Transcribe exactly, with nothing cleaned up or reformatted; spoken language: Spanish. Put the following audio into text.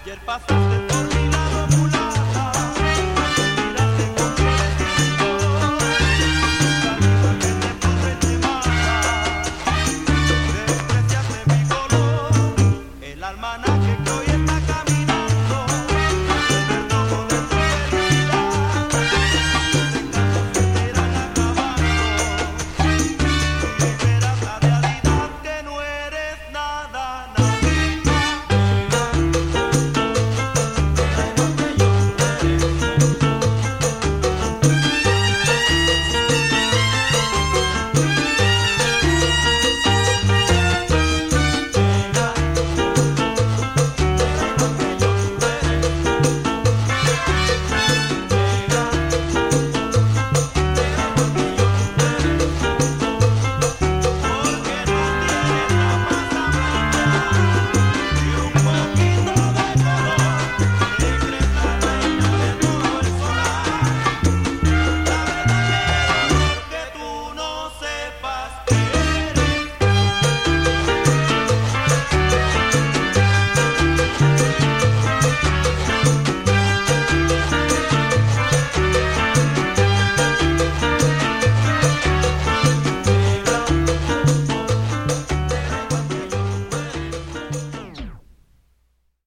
Ayer pasaste por mi lado, mulata, miraste con crecimiento, la que te puse te mata, despreciaste mi color, el almanaque.